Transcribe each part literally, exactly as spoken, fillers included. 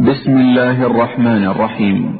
بسم الله الرحمن الرحيم.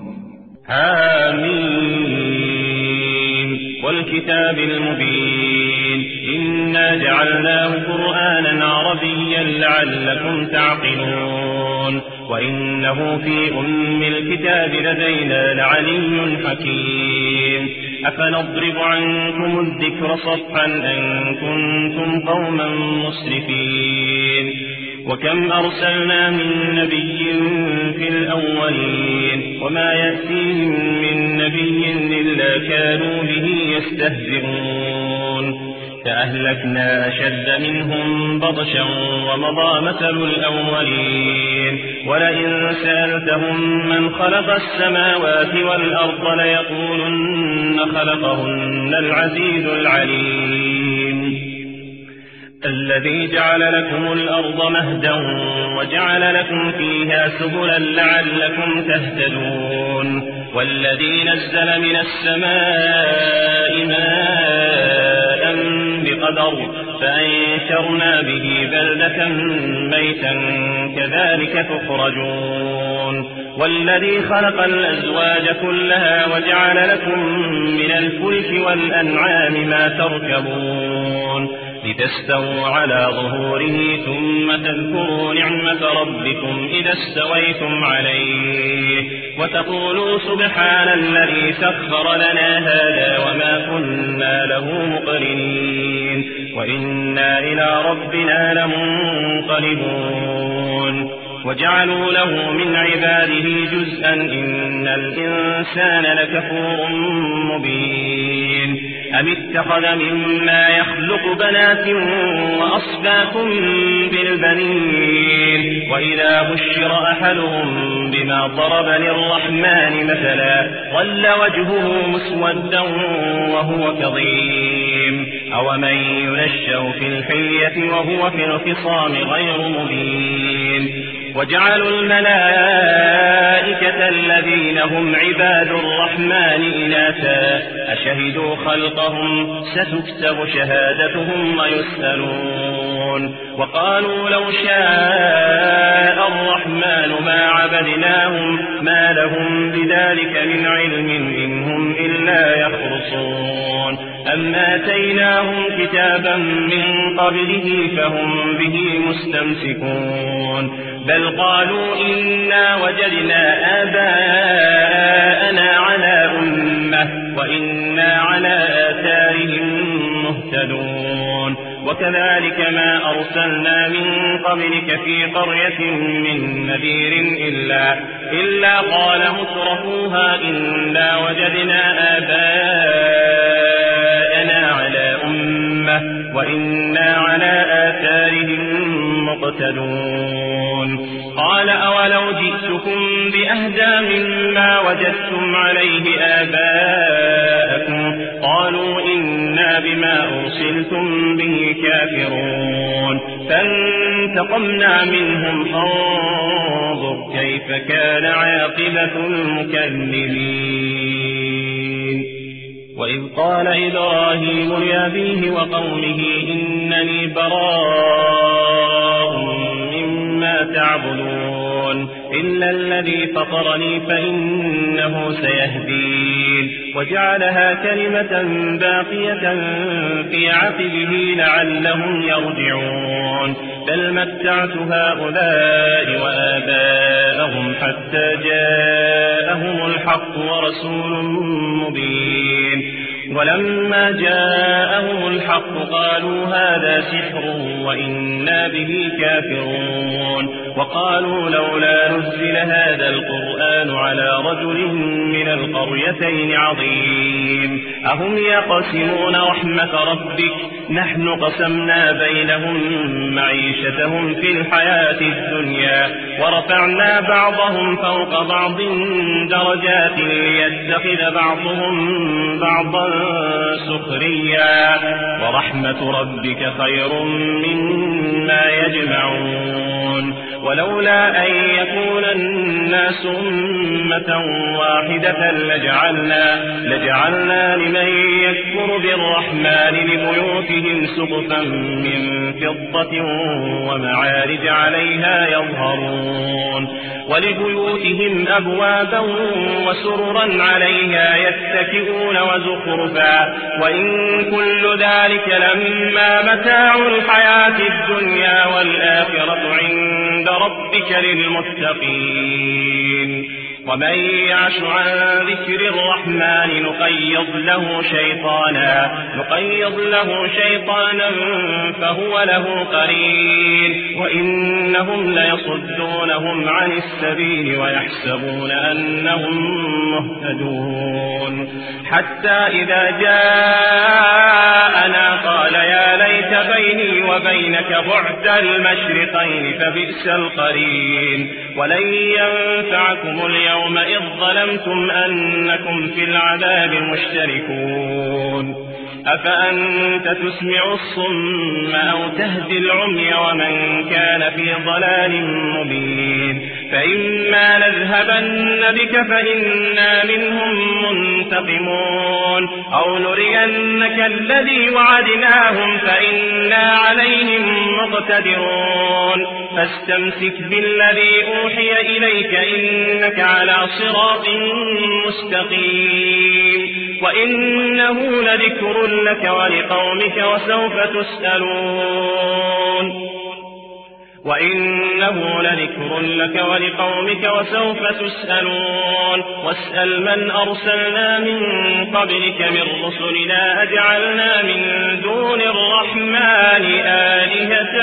آمين والكتاب المبين إنا جعلناه قرآنا عربيا لعلكم تعقلون وإنه في أم الكتاب لدينا لعلي حكيم أفنضرب عنكم الذكر صفحا أن كنتم قوما مسرفين وكم أرسلنا من نبي في الأولين وما يأتيهم من نبي إلا كانوا به يستهزئون فأهلكنا أشد منهم بطشا ومضى مثل الأولين ولئن سألتهم من خلق السماوات والأرض ليقولن خلقهن العزيز العليم الذي جعل لكم الأرض مهدا وجعل لكم فيها سبلا لعلكم تهتدون والذي نزل من السماء ماء بقدر فأنشرنا به بلدة ميتا كذلك تخرجون والذي خلق الأزواج كلها وجعل لكم من الفلك والأنعام ما تركبون لتستووا على ظهوره ثم تذكروا نعمة ربكم إذا استويتم عليه وتقولوا سبحان الذي سخر لنا هذا وما كنا له مقرنين وإنا إلى ربنا لمنقلبون وجعلوا له من عباده جزءا إن الإنسان لكفور مبين أم اتخذ مما يخلق بنات وأصفاكم بالبنين وإذا بشر أحدهم بما ضرب للرحمن مثلا ظل وجهه مسودا وهو كظيم أومن ينشأ في الحلية وهو في الخصام غير مبين وجعلوا الملائكة الذين هم عباد الرحمن إناثا أشهدوا خلقهم ستكتب شهادتهم ويسألون وقالوا لو شاء الرحمن ما عبدناهم ما لهم بذلك من علم إن هم إلا يخرصون أم آتيناهم كتابا من قبله فهم به مستمسكون بل قالوا إنا وجدنا آباءنا على أمة وإنا على آثارهم مهتدون وكذلك ما أرسلنا من قبلك في قرية من نذير إلا, إلا قال مترفوها إنا وجدنا آباءنا على أمة وإنا على آثارهم مقتدون قال أولو جئتكم بأهدى مما وجدتم عليه آباءكم قالوا إنا بما أرسلتم به كافرون فانتقمنا منهم فانظر كيف كان عاقبة المكذبين وإذ قال إبراهيم لأبيه وقومه إنني براء مما تعبدون إلا الذي فطرني فإنه سيهدين وجعلها كلمة باقية في عقبه لعلهم يرجعون بل متعت هؤلاء وآباءهم حتى جاءهم الحق ورسول مبين ولما جاءهم الحق قالوا هذا سحر وإنا به كافرون وقالوا لولا نزل هذا القرآن على رجل من القريتين عظيم أهم يقسمون رحمة ربك نحن قسمنا بينهم معيشتهم في الحياة الدنيا ورفعنا بعضهم فوق بعض درجات ليتخذ بعضهم بعضا سخريا ورحمة ربك خير مما يجمعون ولولا أن يكون الناس أمة واحدة لجعلنا, لجعلنا لمن يكفر بالرحمن لبيوتهم سقفا من فضة ومعارج عليها يظهرون ولبيوتهم أبوابا وسررا عليها يتكئون وزخرفا وإن كل ذلك لما متاع الحياة الدنيا والآخرة عند ربك للمتقين ومن يعش عن ذكر الرحمن نقيض له شيطانا, نقيض له شيطانا فهو له قرين وإنهم ليصدونهم عن السبيل ويحسبون أنهم مهتدون حتى إذا جاءنا قال يا ليت بيني وبينك بعد المشرقين فبئس القرين ولن ينفعكم اليوم إذ ظلمتم أنكم في العذاب مشتركون أفأنت تسمع الصم أو تهدي العمي ومن كان في ضلال مبين فإما نذهبن بك فإنا منهم منتقمون أو نرينك الذي وعدناهم فإنا عليهم مقتدرون فاستمسك بالذي أوحي إليك إنك على صراط مستقيم وإنه لذكر لك ولقومك وسوف تسألون وإنه لذكر لك ولقومك وسوف تسألون واسأل من أرسلنا من قبلك من رسلنا أجعلنا من دون الرحمن آلهة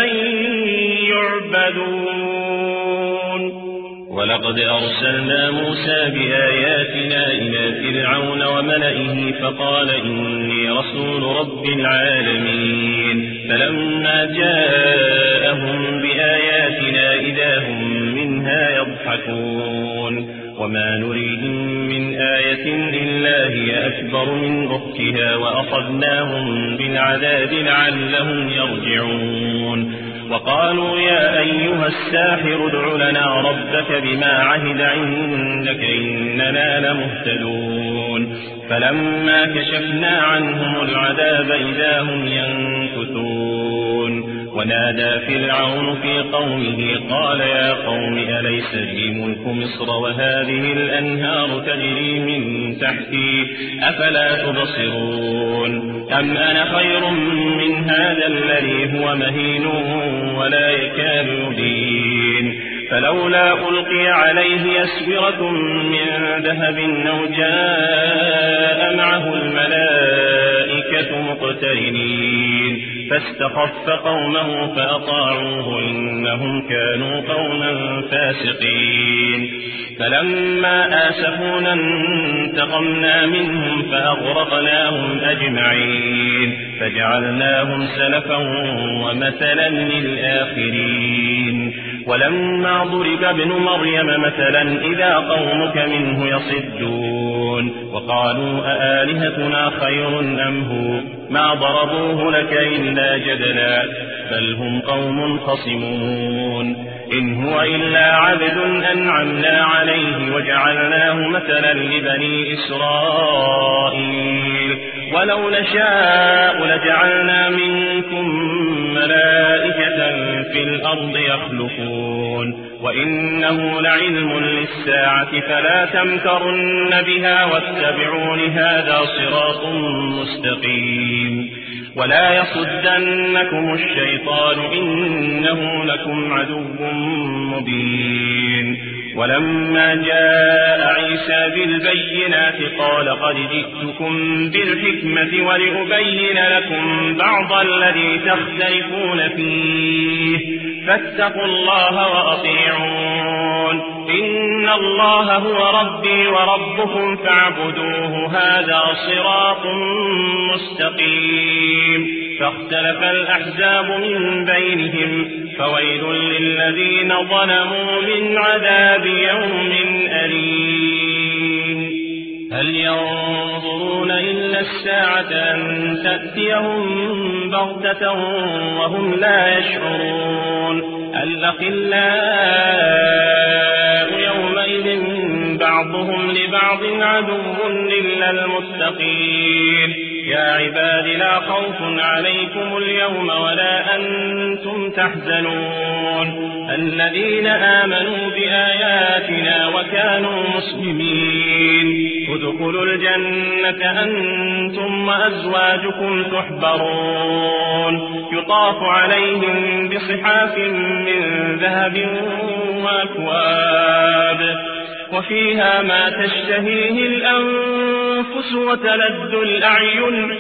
يعبدون ولقد أرسلنا موسى بآياتنا إلى فرعون وملئه فقال إني رسول رب العالمين فلما جاءهم بآياتنا إذا هم منها يضحكون وما نريهم من آية إلا هي أكبر من أختها وأخذناهم بالعذاب لعلهم يرجعون وقالوا يا أيها الساحر ادع لنا ربك بما عهد عندك إننا لمهتدون فلما كشفنا عنهم العذاب إذا هم ينكثون ونادى فرعون في قومه قال يا قوم أليس لي ملك مصر وهذه الأنهار تجري من تحتي أفلا تبصرون أم أنا خير من هذا الذي هو مهين ولا يكاد يبين فلولا ألقي عليه أسورة من ذهب أو جاء معه الملائكة مقترنين فاستخف قومه فأطاعوه إنهم كانوا قوما فاسقين فلما آسفونا انتقمنا منهم فأغرقناهم أجمعين فجعلناهم سلفا ومثلا للآخرين ولما ضرب ابن مريم مثلا إذا قومك منه يصدون وقالوا أآلهتنا خير أم هو ما ضربوه لك إلا جدلا بل هم قوم خصمون إن هو إلا عبد أنعمنا عليه وجعلناه مثلا لبني إسرائيل ولو نشاء لجعلنا منكم ملائكة في الأرض يخلقون وإنه لعلم للساعة فلا تمترن بها واتبعون هذا صراط مستقيم ولا يصدنكم الشيطان إنه لكم عدو مبين ولما جاء عيسى بالبينات قال قد جئتكم بالحكمة ولأبين لكم بعض الذي تختلفون فيه فاتقوا الله وأطيعون إن الله هو ربي وربكم فاعبدوه هذا صراط مستقيم فاختلف الأحزاب من بينهم فويل للذين ظلموا من عذاب يوم أليم هل ينظرون إلا الساعة أن تأتيهم بغتة وهم لا يشعرون الأخلاء يومئذ بعضهم لبعض عدو إلا المتقين يا عباد لا خوف عليكم اليوم ولا أنتم تحزنون الذين آمنوا بآياتنا وكانوا مسلمين ادخلوا الجنة أنتم وأزواجكم تحبرون يطاف عليهم بصحاف من ذهب وأكواب وفيها ما تشتهيه الأنفس وتلذ الأعين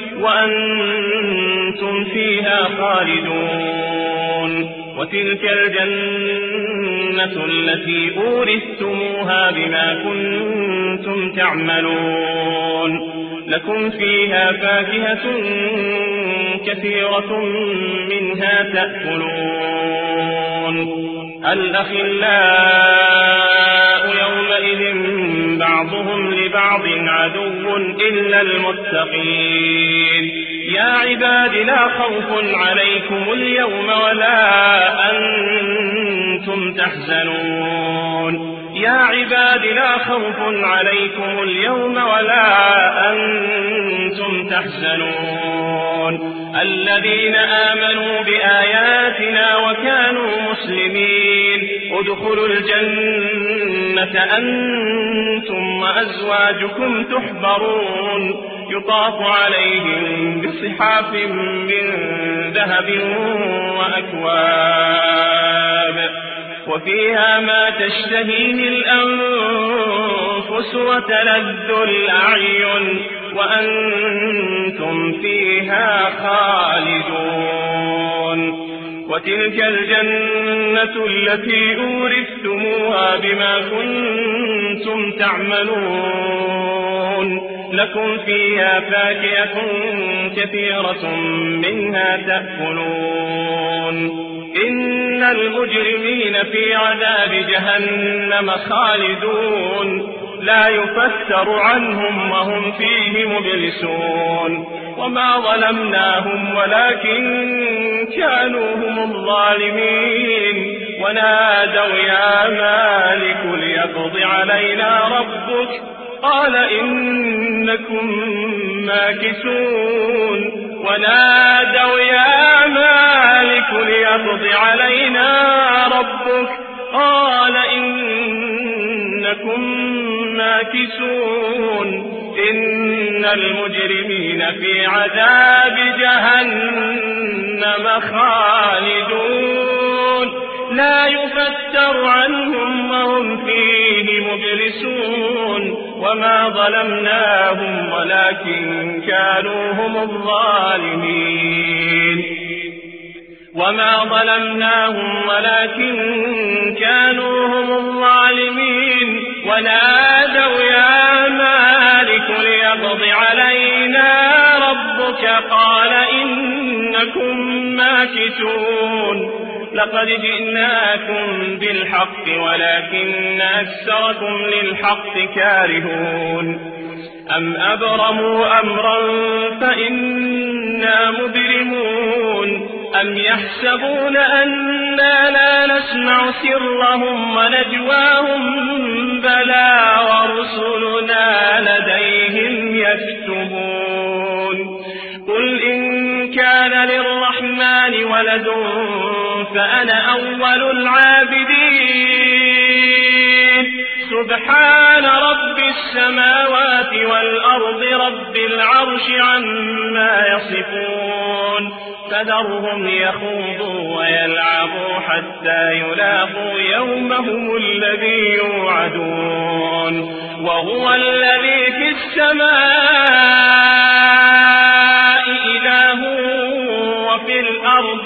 وأنتم فيها خالدون وتلك الجنة التي أورثتموها بما كنتم تعملون لكم فيها فاكهة كثيرة منها تأكلون الأخلاء يومئذ بعضهم لبعض عدو إلا المتقين يا عباد لا خوف عليكم اليوم ولا أنتم تحزنون يا عباد لا خوف عليكم اليوم ولا أنتم تحزنون الذين آمنوا بآياتنا وكانوا مسلمين ادخلوا الجنة أنتم وأزواجكم تحبرون يطاف عليهم بصحاف من ذهب وأكواب وفيها ما تشتهيه الأنفس وتلذ الأعين وأنتم فيها خالدون وتلك الجنة التي أورثتموها بما كنتم تعملون لكم فيها فاكهة كثيرة منها تأكلون إن المجرمين في عذاب جهنم خالدون لا يفتر عنهم وهم فيه مبلسون وما ظلمناهم ولكن كانوا هم الظالمين ونادوا يا مالك ليقض علينا ربك قال إنكم ماكثون ونادوا يا مالك ليقض علينا ربك قال إنكم ماكثون إن المجرمين في عذاب جهنم خالدون لا يفتر عنهم وهم فيه مبلسون وما ظلمناهم ولكن كانوا هم الظالمين وما ظلمناهم ولكن كانوا هم الظالمين ونادوا يا مالك ليقض علينا ربك قال إنكم ماكثون لقد جئناكم بالحق ولكن أكثركم للحق كارهون أم أبرموا أمرا فإنا مبرمون أم يحسبون أنا لا نسمع سرهم ونجواهم بلى ورسلنا لديهم يكتبون قل إن كان للرحمن ولد فأنا أول العابدين سبحان رب السماوات والأرض رب العرش عما يصفون فذرهم يخوضوا ويلعبوا حتى يلاقوا يومهم الذي يوعدون وهو الذي في السماء إله وفي الأرض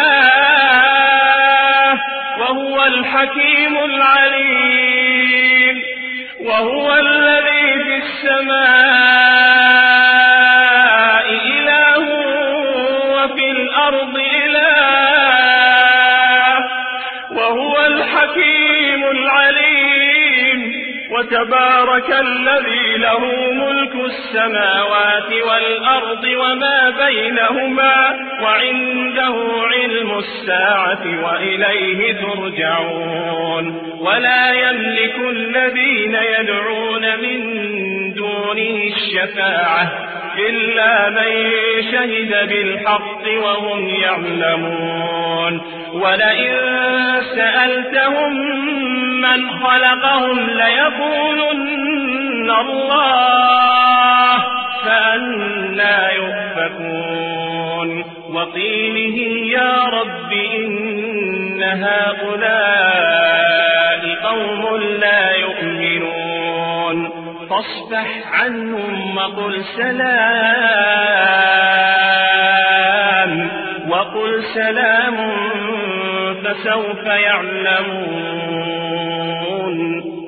إله وهو الحكيم العليم وهو الذي في السماء إله وفي الأرض إله وهو الحكيم العليم وتبارك الذي له ملك السماوات والأرض وما بينهما وعنده علم الساعة وإليه ترجعون ولا يملك الذين يدعون الشفاعة إلا من شهد بالحق وهم يعلمون ولئن سألتهم من خلقهم ليقولن الله فأنى يؤفكون وقيله يا رب إن هؤلاء قوم لا يؤمنون فاصفح عنهم وقل سلام وقل سلام فسوف يعلمون